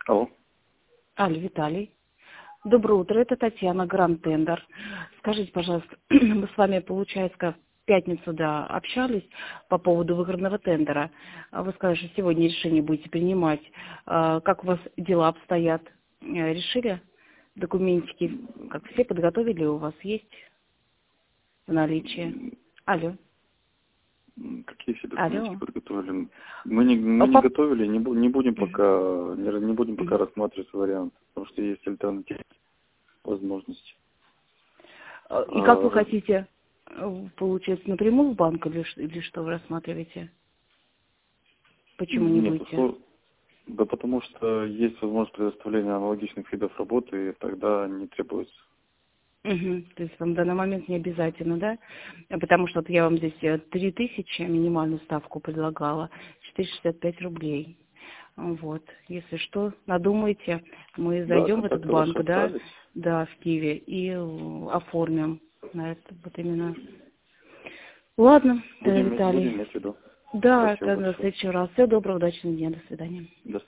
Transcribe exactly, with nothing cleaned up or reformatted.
Алло. Алло, Виталий. Доброе утро, это Татьяна, Гранд Тендер. Скажите, пожалуйста, мы с вами, получается, в пятницу, да, общались по поводу выигранного тендера. А Вы сказали, что сегодня решение будете принимать. А, Как у вас дела обстоят? Э, Решили? Документики, как все подготовили, у вас есть в наличии? Алло. М, Какие все документики Алло. подготовили? Мы не, А мы не по- готовили, не, бу- не будем Мгм. пока, не, ра- не будем пока Мгм. рассматривать вариант, потому что есть альтернативные возможности. А, И как вы А, хотите, э, получается, напрямую в банк или, ш- или что вы рассматриваете? Почему не нет, будете? услов- да потому что есть возможность предоставления аналогичных видов работы, и тогда не требуется. Мгм. То есть вам в данный момент не обязательно, да? А Потому что вот я вам здесь э, три тысячи минимальную ставку предлагала, четыреста шестьдесят пять рублей. Вот. Если что, надумайте, мы Да, зайдем в этот контакты ваши банк, да, остались. да, в Киеве, и э, оформим на это вот именно. Ладно, тогда, Будем, будем Виталий. иметь в виду. Да, Спасибо тогда в большое. следующий раз. Всего доброго, удачного дня, до свидания. До